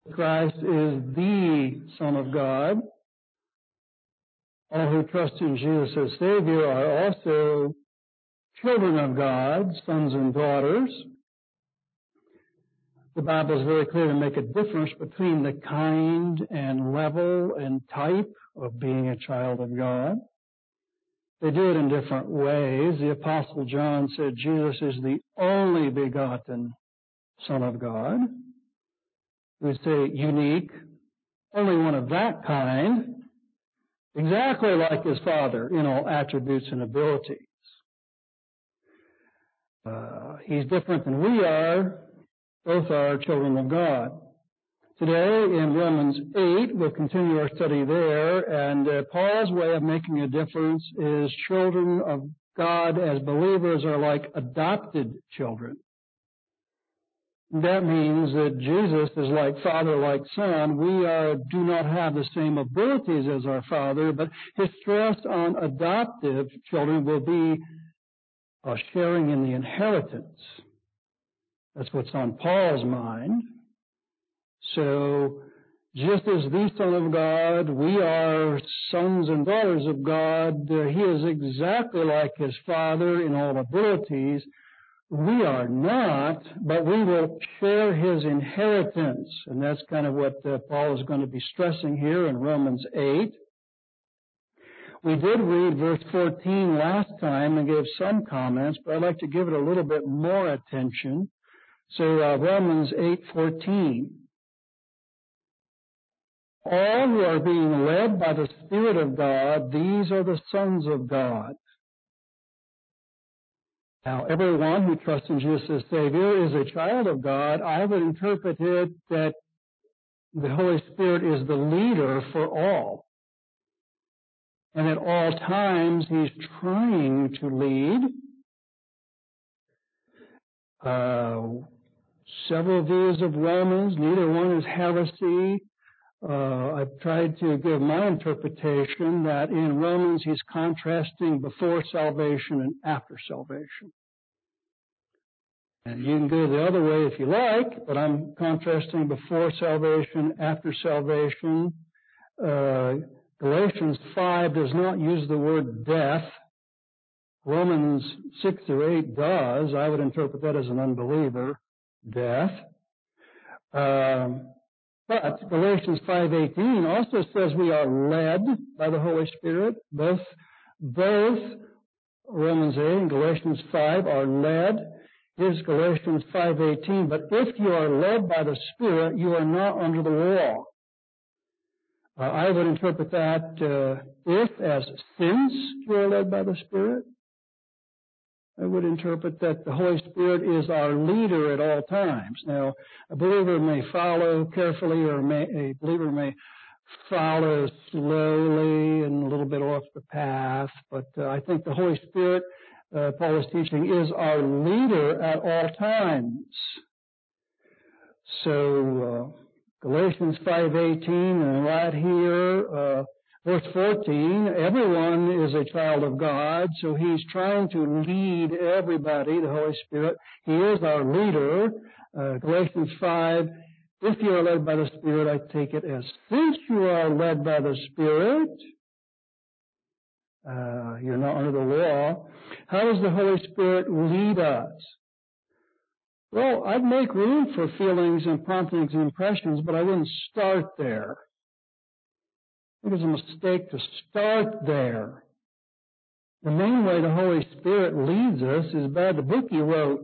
Christ is the Son of God. All who trust in Jesus as Savior are also children of God, sons and daughters. The Bible is very clear to make a difference between the kind and level and type of being a child of God. They do it in different ways. The Apostle John said Jesus is the only begotten Son of God. We would say unique, only one of that kind, exactly like his Father in all attributes and abilities. He's different than we are. Both are children of God. Today in Romans 8, we'll continue our study there, and Paul's way of making a difference is children of God as believers are like adopted children. That means that Jesus is like Father, like Son. We do not have the same abilities as our Father, but his stress on adoptive children will be sharing in the inheritance. That's what's on Paul's mind. So, just as the Son of God, we are sons and daughters of God. He is exactly like his Father in all abilities. We are not, but we will share his inheritance. And that's kind of what Paul is going to be stressing here in Romans 8. We did read verse 14 last time and gave some comments, but I'd like to give it a little bit more attention. So Romans 8:14. All who are being led by the Spirit of God, these are the sons of God. Now, everyone who trusts in Jesus as Savior is a child of God. I would interpret it that the Holy Spirit is the leader for all. And at all times, he's trying to lead. Several views of Romans, neither one is heresy. I've tried to give my interpretation that in Romans he's contrasting before salvation and after salvation. And you can go the other way if you like, but I'm contrasting before salvation, after salvation. Galatians 5 does not use the word death. Romans 6 through 8 does. I would interpret that as an unbeliever, death. But Galatians 5:18 also says we are led by the Holy Spirit. Both Romans 8 and Galatians 5 are led. Here's Galatians 5:18. But if you are led by the Spirit, you are not under the law. I would interpret that if as since you are led by the Spirit. I would interpret that the Holy Spirit is our leader at all times. Now, a believer may follow carefully, or a believer may follow slowly and a little bit off the path, but I think the Holy Spirit, Paul is teaching, is our leader at all times. So, Galatians 5:18, and right here, verse 14, everyone is a child of God, so he's trying to lead everybody, the Holy Spirit. He is our leader. Galatians 5, if you are led by the Spirit, I take it as since you are led by the Spirit, you're not under the law. How does the Holy Spirit lead us? Well, I'd make room for feelings and promptings and impressions, but I wouldn't start there. It is a mistake to start there. The main way the Holy Spirit leads us is by the book he wrote.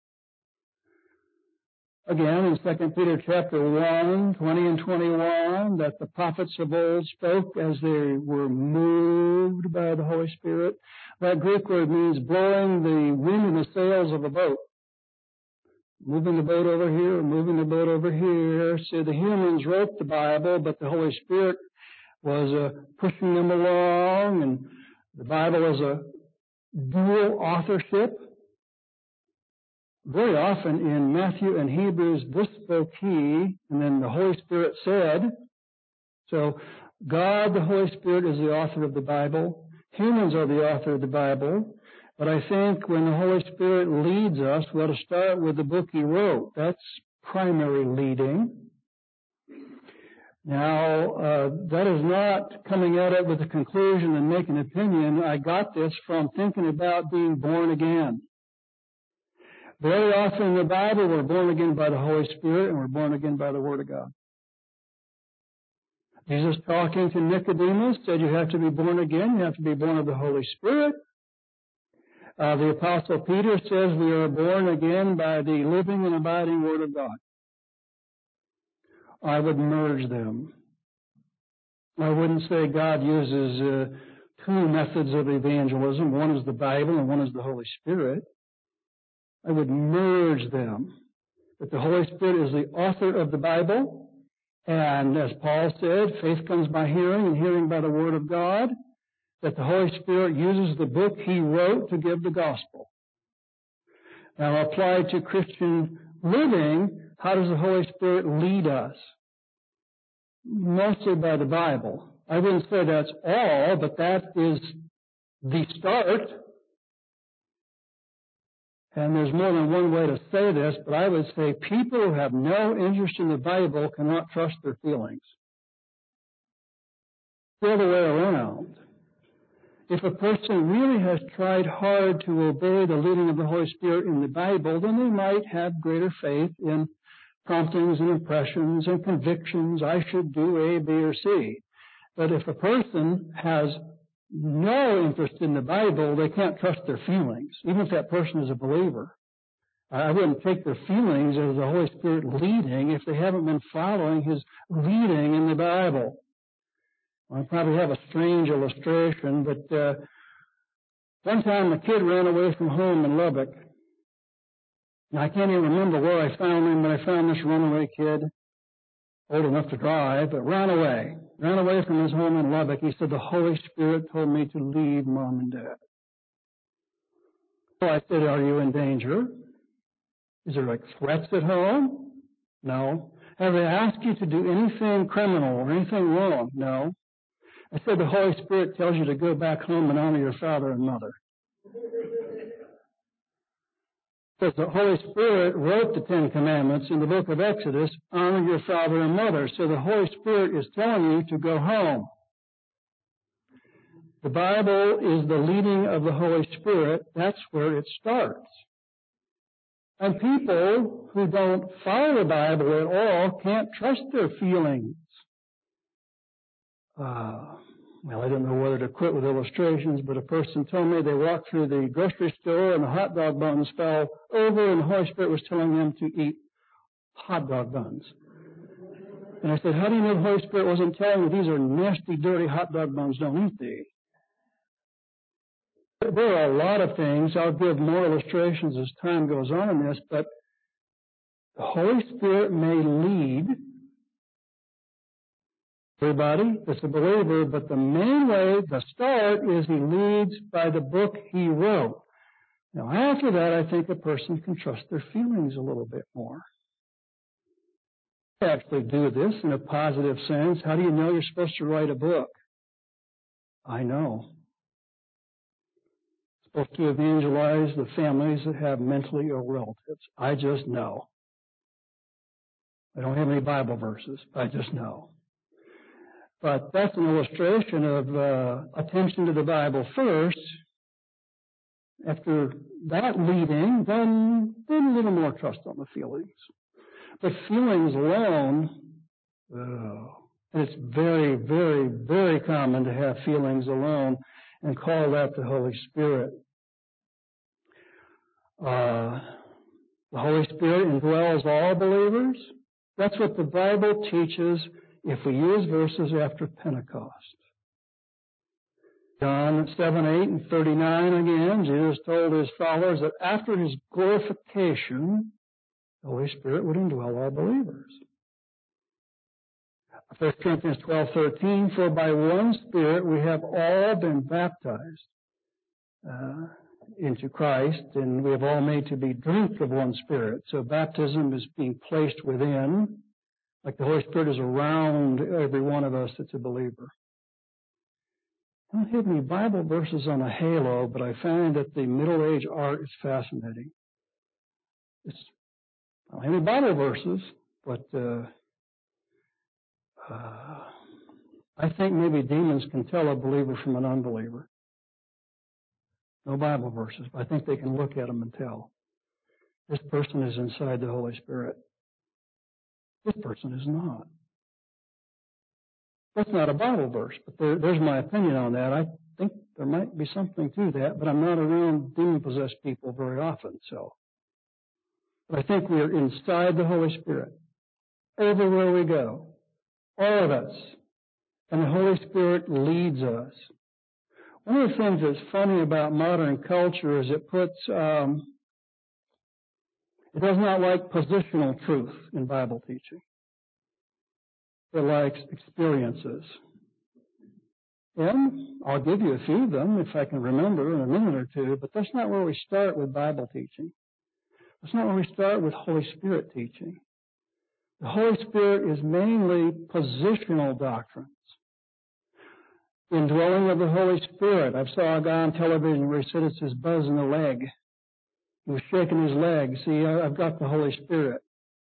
Again, in 2 Peter chapter 1, 20 and 21, that the prophets of old spoke as they were moved by the Holy Spirit. That Greek word means blowing the wind in the sails of a boat. Moving the boat over here, moving the boat over here. So the humans wrote the Bible, but the Holy Spirit was pushing them along, and the Bible is a dual authorship. Very often in Matthew and Hebrews, this spoke he, and then the Holy Spirit said. So God, the Holy Spirit, is the author of the Bible. Humans are the author of the Bible. But I think when the Holy Spirit leads us, we ought to start with the book he wrote. That's primary leading. Now, that is not coming at it with a conclusion and making an opinion. I got this from thinking about being born again. Very often in the Bible, we're born again by the Holy Spirit and we're born again by the Word of God. Jesus, talking to Nicodemus, said you have to be born again. You have to be born of the Holy Spirit. The Apostle Peter says we are born again by the living and abiding Word of God. I would merge them. I wouldn't say God uses two methods of evangelism. One is the Bible and one is the Holy Spirit. I would merge them. That the Holy Spirit is the author of the Bible. And as Paul said, faith comes by hearing and hearing by the Word of God. That the Holy Spirit uses the book He wrote to give the gospel. Now applied to Christian living, how does the Holy Spirit lead us? Mostly by the Bible. I wouldn't say that's all, but that is the start. And there's more than one way to say this, but I would say people who have no interest in the Bible cannot trust their feelings. The other way around. If a person really has tried hard to obey the leading of the Holy Spirit in the Bible, then they might have greater faith in promptings and impressions and convictions. I should do A, B, or C. But if a person has no interest in the Bible, they can't trust their feelings, even if that person is a believer. I wouldn't take their feelings as the Holy Spirit leading if they haven't been following His leading in the Bible. I probably have a strange illustration, but one time a kid ran away from home in Lubbock. Now, I can't even remember where I found him, but I found this runaway kid, old enough to drive, but ran away from his home in Lubbock. He said, the Holy Spirit told me to leave Mom and Dad. So I said, are you in danger? Is there like threats at home? No. Have they asked you to do anything criminal or anything wrong? No. I said, the Holy Spirit tells you to go back home and honor your father and mother. Because the Holy Spirit wrote the Ten Commandments in the book of Exodus, honor your father and mother. So the Holy Spirit is telling you to go home. The Bible is the leading of the Holy Spirit. That's where it starts. And people who don't follow the Bible at all can't trust their feelings. Well, I don't know whether to quit with illustrations, but a person told me they walked through the grocery store and the hot dog buns fell over and the Holy Spirit was telling them to eat hot dog buns. And I said, how do you know the Holy Spirit wasn't telling you these are nasty, dirty hot dog buns, don't eat these? There are a lot of things. I'll give more illustrations as time goes on in this, but the Holy Spirit may lead everybody that's a believer, but the main way, the start, is He leads by the book He wrote. Now, after that, I think a person can trust their feelings a little bit more. I actually do this in a positive sense. How do you know you're supposed to write a book? I know. Supposed to evangelize the families that have mentally ill relatives. I just know. I don't have any Bible verses. I just know. But that's an illustration of attention to the Bible first. After that leading, then a little more trust on the feelings. But feelings alone, and it's very, very, very common to have feelings alone and call that the Holy Spirit. The Holy Spirit indwells all believers. That's what the Bible teaches if we use verses after Pentecost. John 7, 8, and 39 again, Jesus told His followers that after His glorification, the Holy Spirit would indwell all believers. 1 Corinthians 12:13, for by one Spirit we have all been baptized into Christ, and we have all made to be drink of one Spirit. So baptism is being placed within, like the Holy Spirit is around every one of us that's a believer. I don't have any Bible verses on a halo, but I find that the Middle Age art is fascinating. I don't have any Bible verses, but I think maybe demons can tell a believer from an unbeliever. No Bible verses, but I think they can look at them and tell. This person is inside the Holy Spirit. This person is not. That's not a Bible verse, but there's my opinion on that. I think there might be something to that, but I'm not around demon-possessed people very often, so. But I think we are inside the Holy Spirit. Everywhere we go. All of us. And the Holy Spirit leads us. One of the things that's funny about modern culture is it puts, it does not like positional truth in Bible teaching. It likes experiences. And I'll give you a few of them if I can remember in a minute or two, but that's not where we start with Bible teaching. That's not where we start with Holy Spirit teaching. The Holy Spirit is mainly positional doctrines. Indwelling of the Holy Spirit. I saw a guy on television where he said it's his buzz in the leg. He was shaking his leg. See, I've got the Holy Spirit.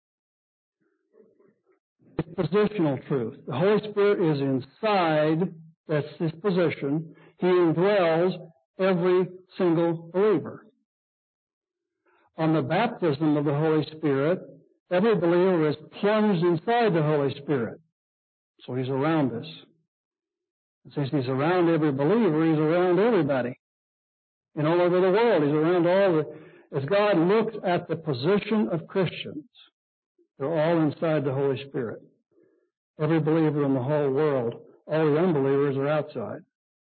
It's positional truth. The Holy Spirit is inside, that's his position. He indwells every single believer. On the baptism of the Holy Spirit, every believer is plunged inside the Holy Spirit. So he's around us. And since he's around every believer, he's around everybody. And all over the world, he's around as God looks at the position of Christians, they're all inside the Holy Spirit. Every believer in the whole world, all the unbelievers are outside.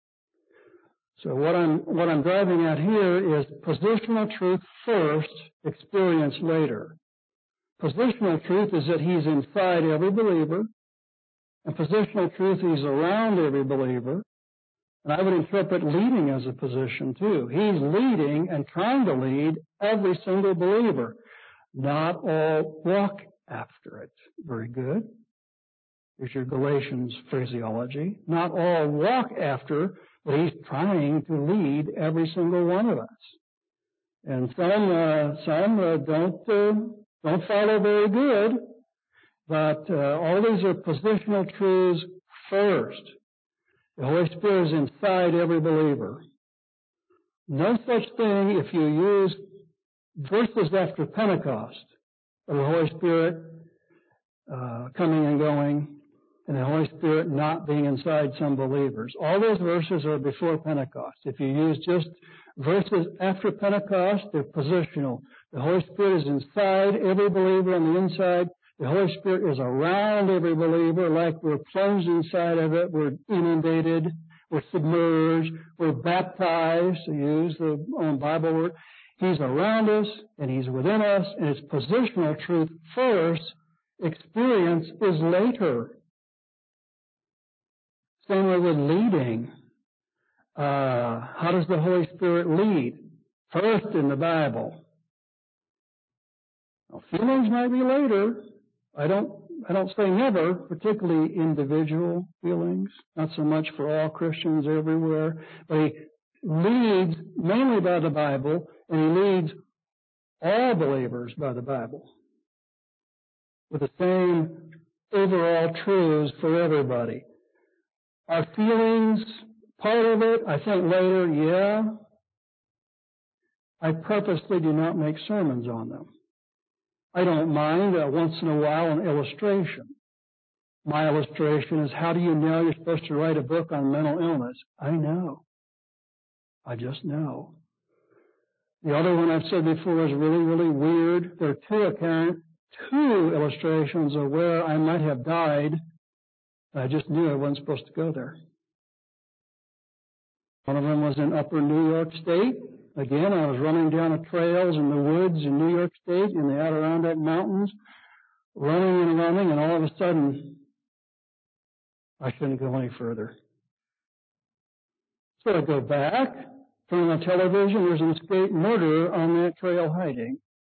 So what I'm driving at here is positional truth first, experience later. Positional truth is that he's inside every believer, and positional truth he's around every believer. And I would interpret leading as a position too. He's leading and trying to lead every single believer. Not all walk after it. Very good. Here's your Galatians phraseology. Not all walk after, but he's trying to lead every single one of us. And some don't follow very good, but all these are positional truths first. The Holy Spirit is inside every believer. No such thing if you use verses after Pentecost of the Holy Spirit coming and going, and the Holy Spirit not being inside some believers. All those verses are before Pentecost. If you use just verses after Pentecost, they're positional. The Holy Spirit is inside every believer on the inside. The Holy Spirit is around every believer like we're plunged inside of it. We're inundated. We're submerged. We're baptized, to use the Bible word. He's around us, and he's within us, and it's positional truth first. Experience is later. Same way with leading. How does the Holy Spirit lead? First in the Bible. Now, feelings might be later. I don't say never, particularly individual feelings, not so much for all Christians everywhere, but he leads mainly by the Bible, and he leads all believers by the Bible with the same overall truths for everybody. Our feelings, part of it, I think later, yeah. I purposely do not make sermons on them. I don't mind once in a while an illustration. My illustration is, how do you know you're supposed to write a book on mental illness? I know. I just know. The other one I've said before is really, really weird. There are two illustrations of where I might have died. I just knew I wasn't supposed to go there. One of them was in upper New York State. Again, I was running down the trails in the woods in New York State in the Adirondack Mountains, running, and all of a sudden, I shouldn't go any further. So I go back, turn on the television, there's an escaped murderer on that trail hiding.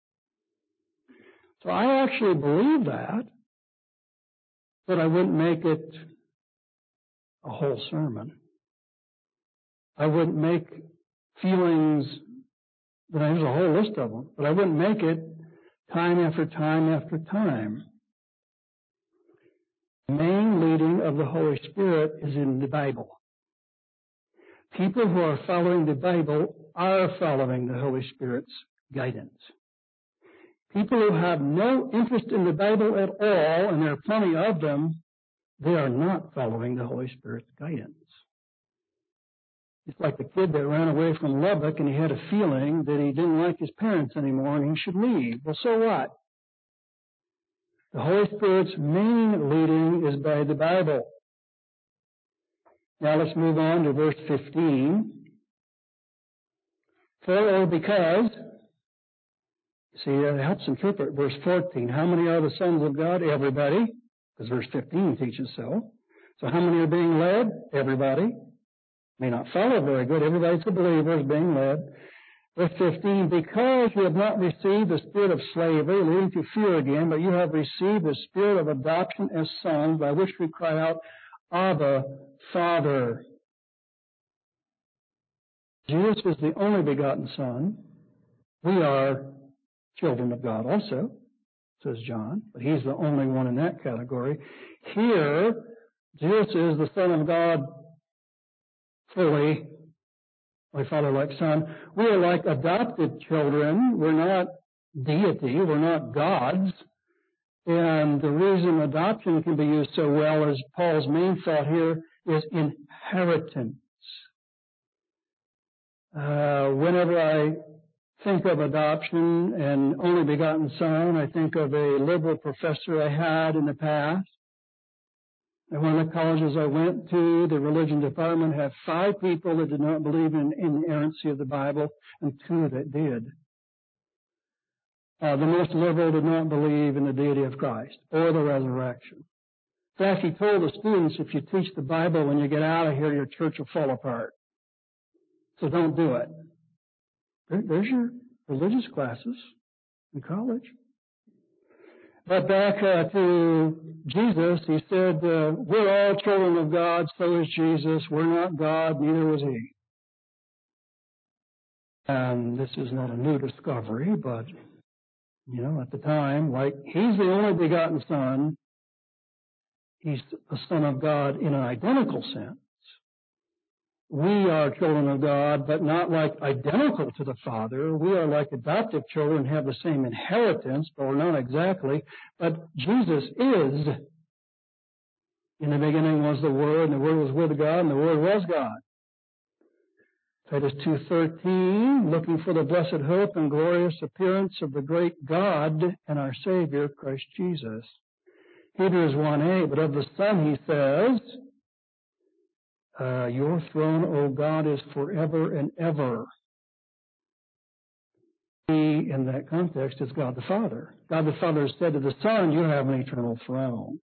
So I actually believe that, but I wouldn't make it a whole sermon. I wouldn't make feelings, there's a whole list of them, but I wouldn't make it time after time after time. The main leading of the Holy Spirit is in the Bible. People who are following the Bible are following the Holy Spirit's guidance. People who have no interest in the Bible at all, and there are plenty of them, they are not following the Holy Spirit's guidance. It's like the kid that ran away from Lubbock and he had a feeling that he didn't like his parents anymore and he should leave. Well, so what? The Holy Spirit's main leading is by the Bible. Now let's move on to verse 15. For or because, see, it helps interpret verse 14. How many are the sons of God? Everybody, because verse 15 teaches so. So how many are being led? Everybody. May not follow very good. Everybody's a believer is being led. Verse 15, because you have not received the spirit of slavery, leading to fear again, but you have received the spirit of adoption as sons, by which we cry out, Abba, Father. Jesus is the only begotten Son. We are children of God also, says John, but he's the only one in that category. Here, Jesus is the Son of God fully, like Father, like Son. We are like adopted children. We're not deity. We're not gods. And the reason adoption can be used so well as Paul's main thought here is inheritance. Whenever I think of adoption and only begotten son, I think of a liberal professor I had in the past. At one of the colleges I went to, the religion department had 5 people that did not believe in inerrancy of the Bible and 2 that did. The most liberal did not believe in the deity of Christ or the resurrection. In fact, he told the students, if you teach the Bible when you get out of here, your church will fall apart. So don't do it. There's your religious classes in college. But back to Jesus, he said, we're all children of God, so is Jesus. We're not God, neither was he. And this is not a new discovery, but, at the time, like, he's the only begotten Son. He's the Son of God in an identical sense. We are children of God, but not like identical to the Father. We are like adoptive children, have the same inheritance, but we're not exactly. But Jesus is. In the beginning was the Word, and the Word was with God, and the Word was God. Titus 2:13, looking for the blessed hope and glorious appearance of the great God and our Savior, Christ Jesus. Hebrews 1:8, but of the Son he says, your throne, O God, is forever and ever. He, in that context, is God the Father. God the Father has said to the Son, you have an eternal throne.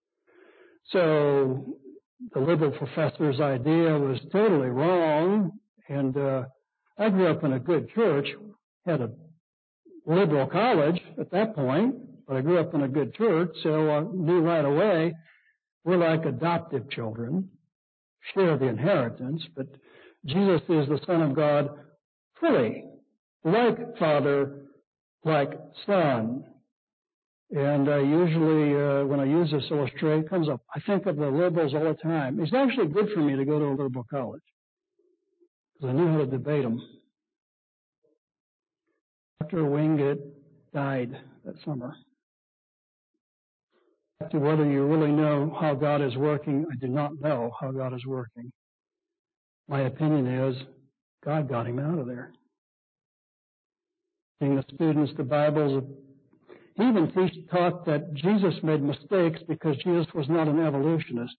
So the liberal professor's idea was totally wrong, and I grew up in a good church, had a liberal college at that point, but I grew up in a good church, so I knew right away we're like adoptive children. Share the inheritance, but Jesus is the Son of God fully, like Father, like Son. And usually when I use this illustration, it comes up. I think of the liberals all the time. It's actually good for me to go to a liberal college because I knew how to debate them. Dr. Wingate died that summer. To whether you really know how God is working, I do not know how God is working. My opinion is God got him out of there. Teaching the students the Bible, he even taught that Jesus made mistakes because Jesus was not an evolutionist.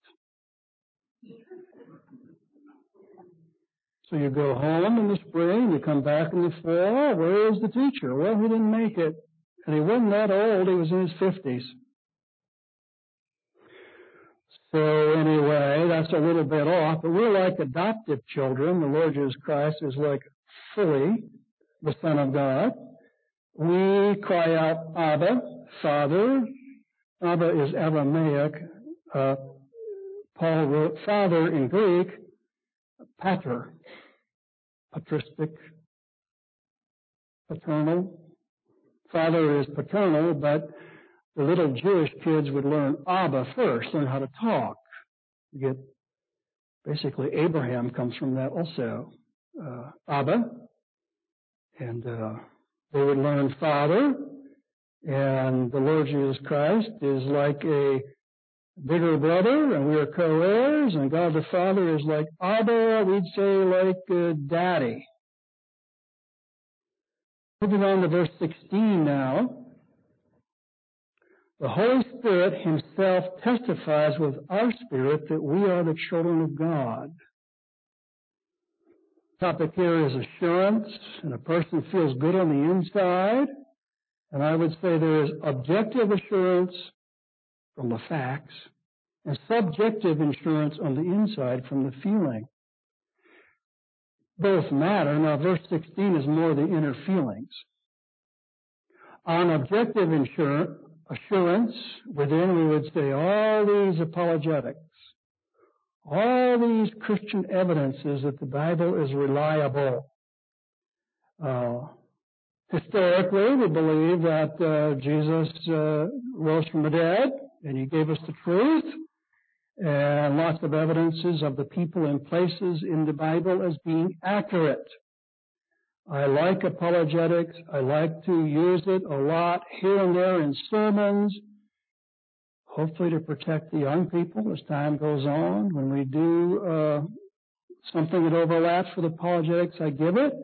So you go home in the spring, you come back in the fall, where is the teacher? Well, he didn't make it. And he wasn't that old, he was in his 50s. So anyway, that's a little bit off, but we're like adoptive children. The Lord Jesus Christ is like fully the Son of God. We cry out, Abba, Father. Abba is Aramaic. Paul wrote Father in Greek, pater, patristic, paternal. Father is paternal, but the little Jewish kids would learn Abba first, learn how to talk. You get basically Abraham comes from that also, Abba, and they would learn Father, and the Lord Jesus Christ is like a bigger brother, and we are co-heirs, and God the Father is like Abba, we'd say like Daddy. Moving on to verse 16 now. The Holy Spirit himself testifies with our spirit that we are the children of God. The topic here is assurance, and a person feels good on the inside. And I would say there is objective assurance from the facts and subjective assurance on the inside from the feeling. Both matter. Now, verse 16 is more the inner feelings. On objective assurance, within we would say all these apologetics, all these Christian evidences that the Bible is reliable. Historically, we believe that Jesus rose from the dead, and he gave us the truth, and lots of evidences of the people and places in the Bible as being accurate. I like apologetics. I like to use it a lot here and there in sermons, hopefully to protect the young people as time goes on. When we do something that overlaps with apologetics, I give it.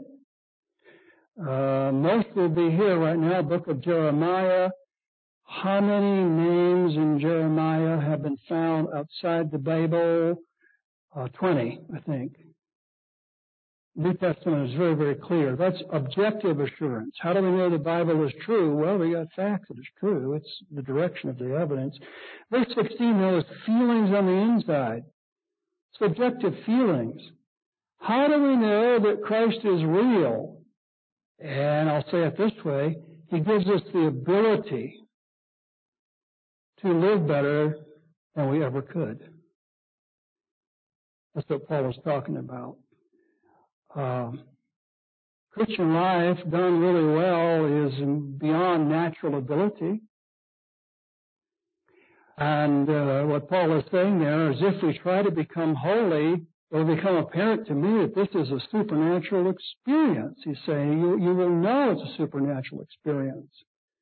Most will be here right now, book of Jeremiah. How many names in Jeremiah have been found outside the Bible? 20, I think. New Testament is very, very clear. That's objective assurance. How do we know the Bible is true? Well, we got facts that it's true. It's the direction of the evidence. Verse 16, though, is feelings on the inside. Subjective feelings. How do we know that Christ is real? And I'll say it this way. He gives us the ability to live better than we ever could. That's what Paul was talking about. Christian life done really well is beyond natural ability. And what Paul is saying there is if we try to become holy, it will become apparent to me that this is a supernatural experience. He's saying you will know it's a supernatural experience.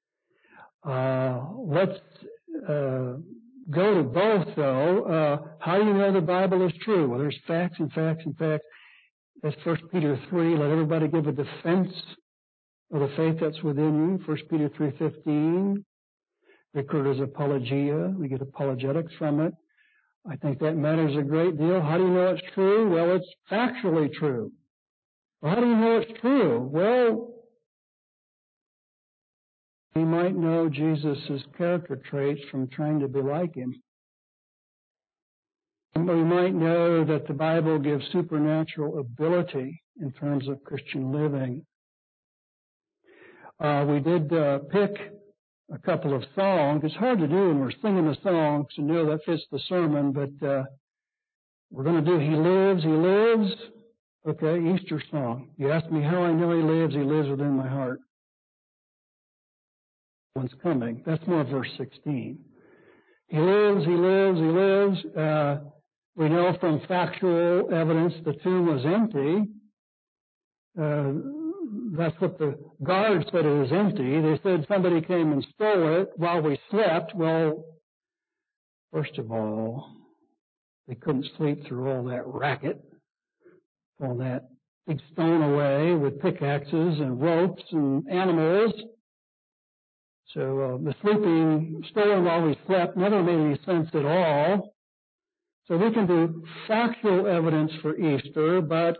Let's go to both, though. How do you know the Bible is true? Well, there's facts and facts and facts. That's 1 Peter 3. Let everybody give a defense of the faith that's within you. 1 Peter 3:15. Record as apologia. We get apologetics from it. I think that matters a great deal. How do you know it's true? Well, it's factually true. Well, how do you know it's true? Well, you might know Jesus' character traits from trying to be like him. We might know that the Bible gives supernatural ability in terms of Christian living. We did pick a couple of songs. It's hard to do when we're singing the songs to know that fits the sermon, but we're going to do He Lives, He Lives. Okay, Easter song. You ask me how I know He lives within my heart. One's coming. That's more verse 16. He lives, He lives, He lives. We know from factual evidence the tomb was empty. That's what the guard said, it was empty. They said somebody came and stole it while we slept. Well, first of all, they couldn't sleep through all that racket, all that big stone away with pickaxes and ropes and animals. So the sleeping, stolen while we slept, never made any sense at all. So we can do factual evidence for Easter, but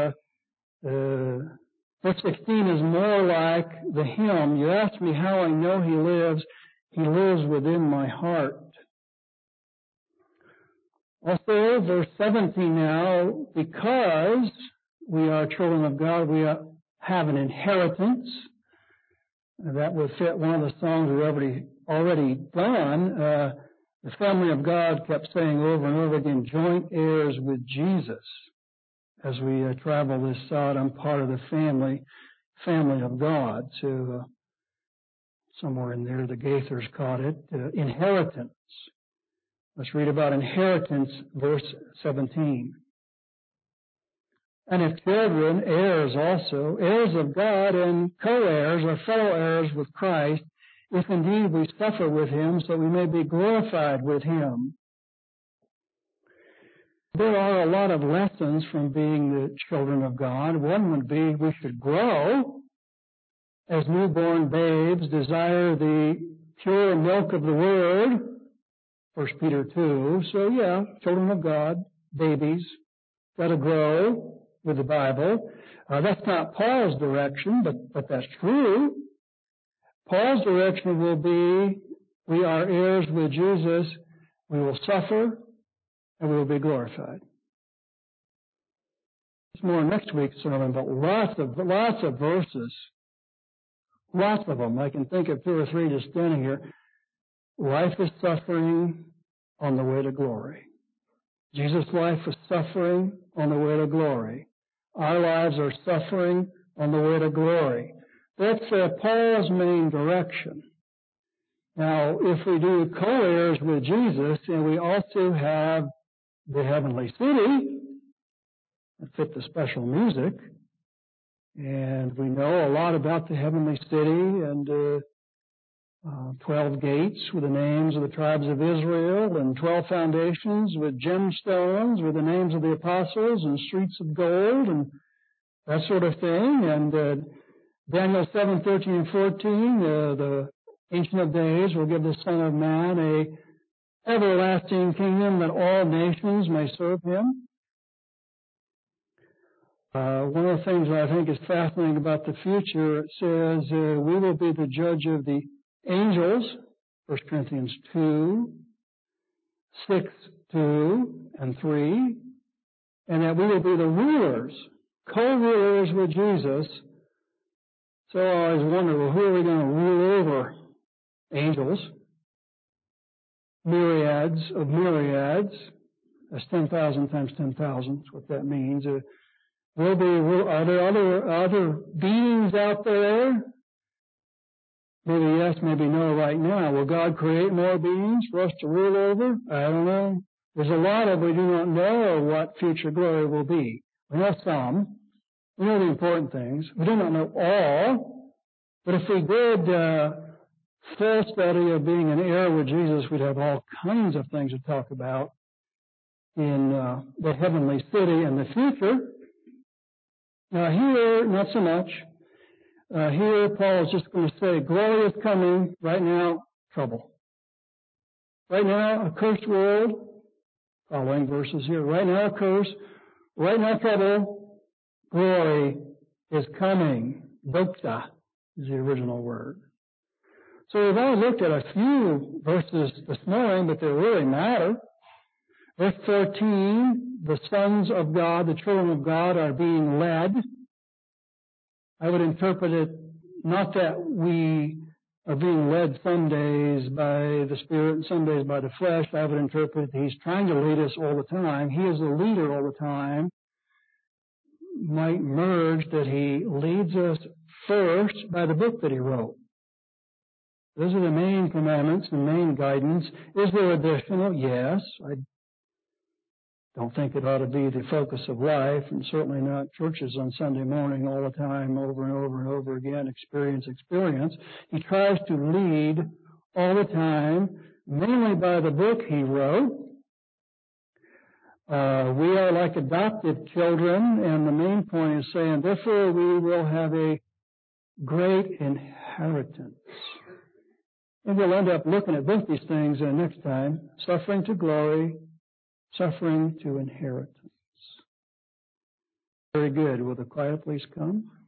verse 16 is more like the hymn. You ask me how I know He lives within my heart. Also, verse 17 now, because we are children of God, we have an inheritance. That would fit one of the songs we've already done. The family of God kept saying over and over again, joint heirs with Jesus. As we travel this side, I'm part of the family of God. So somewhere in there, the Gaithers caught it, inheritance. Let's read about inheritance, verse 17. And if children, heirs also, heirs of God and co-heirs or fellow heirs with Christ, if indeed we suffer with him, so we may be glorified with him. There are a lot of lessons from being the children of God. One would be we should grow as newborn babes, desire the pure milk of the Word, 1 Peter 2. So yeah, children of God, babies, got to grow with the Bible. That's not Paul's direction, but that's true. Paul's direction will be, we are heirs with Jesus, we will suffer, and we will be glorified. It's more next week's sermon, but lots of verses. Lots of them. I can think of 2 or 3 just standing here. Life is suffering on the way to glory. Jesus' life was suffering on the way to glory. Our lives are suffering on the way to glory. That's Paul's main direction. Now, if we do co-heirs with Jesus, and we also have the heavenly city that fit the special music, and we know a lot about the heavenly city and 12 gates with the names of the tribes of Israel and 12 foundations with gemstones with the names of the apostles and streets of gold and that sort of thing. And Daniel 7, 13 and 14, the Ancient of Days will give the Son of Man a everlasting kingdom that all nations may serve him. One of the things that I think is fascinating about the future, it says we will be the judge of the angels, 1 Corinthians 2, 6, 2, and 3, and that we will be the rulers, co-rulers with Jesus. So I always wonder, well, who are we going to rule over? Angels. Myriads of myriads. That's 10,000 times 10,000. That's what that means. Are there other beings out there? Maybe yes, maybe no right now. Will God create more beings for us to rule over? I don't know. There's a lot of we do not know what future glory will be. We know some. We know the important things. We do not know all. But if we did full study of being an heir with Jesus, we'd have all kinds of things to talk about in the heavenly city in the future. Now here, not so much. Here, Paul is just going to say, glory is coming. Right now, trouble. Right now, a cursed world. Following verses here. Right now, a curse. Right now, trouble. Glory is coming. Doxa is the original word. So we've only looked at a few verses this morning, but they really matter. Verse 14, the sons of God, the children of God, are being led. I would interpret it not that we are being led some days by the Spirit and some days by the flesh. I would interpret that he's trying to lead us all the time. He is the leader all the time. Might merge that he leads us first by the book that he wrote. Those are the main commandments, the main guidance. Is there additional? Yes. I don't think it ought to be the focus of life, and certainly not churches on Sunday morning all the time, over and over and over again, experience. He tries to lead all the time, mainly by the book he wrote. We are like adopted children, and the main point is saying, therefore we will have a great inheritance. And we'll end up looking at both these things next time, suffering to glory, suffering to inheritance. Very good. Will the choir please come?